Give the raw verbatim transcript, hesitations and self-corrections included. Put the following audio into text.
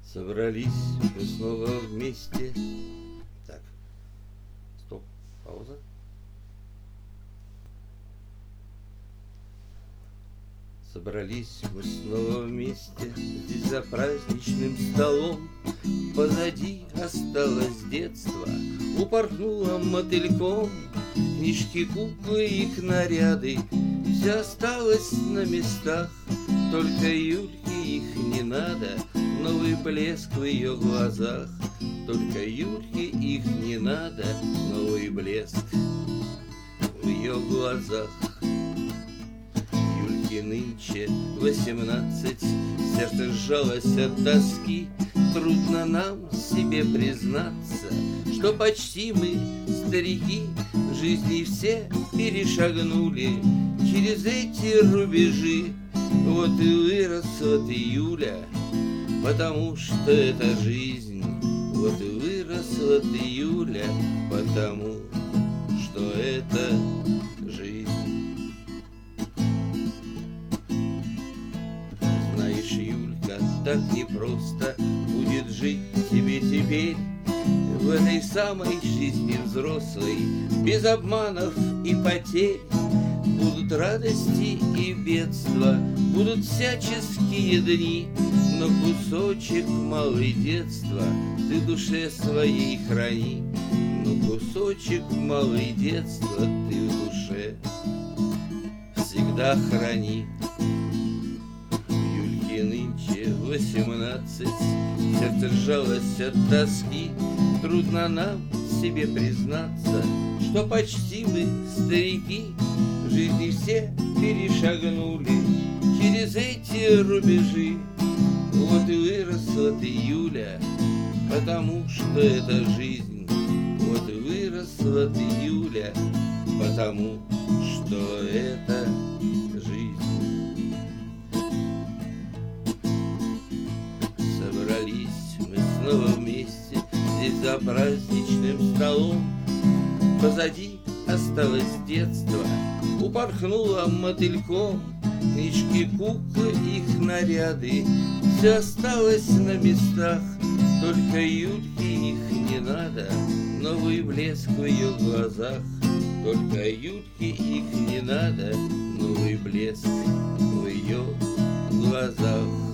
Собрались мы снова вместе. Так, стоп, пауза. Собрались мы снова вместе, здесь за праздничным столом. Позади осталось детство, упорхнуло мотыльком. Книжки, куклы, их наряды, все осталось на местах. Только Юльке их не надо, новый блеск в ее глазах. Только Юльке их не надо, новый блеск в ее глазах. Юльке нынче восемнадцать, сердце сжалось от тоски. Трудно нам себе признаться, что почти мы, старики, в жизни все перешагнули через эти рубежи. Вот и выросла ты, Юля, потому что это жизнь. Вот и выросла ты, Юля, потому что это жизнь. Знаешь, Юлька, так непросто будет жить тебе теперь в этой самой жизни взрослой, без обманов и потерь. Будут радости и бедства, будут всяческие дни, но кусочек малой детства ты в душе своей храни. Но кусочек малой детства ты в душе всегда храни. Юльке нынче восемнадцать, сердце сжалось от тоски. Трудно нам себе признаться, что почти мы, старики, в жизни все перешагнули через эти рубежи. Вот и выросла ты, Юля, потому что это жизнь. Вот и выросла ты, Юля, потому что это жизнь. Собрались мы снова вместе, здесь за праздничным столом. Позади осталось детство, упорхнуло мотыльком. Книжки, куклы, их наряды, все осталось на местах. Только Юльке их не надо, новый блеск в ее глазах. Только Юльке их не надо, новый блеск в ее глазах.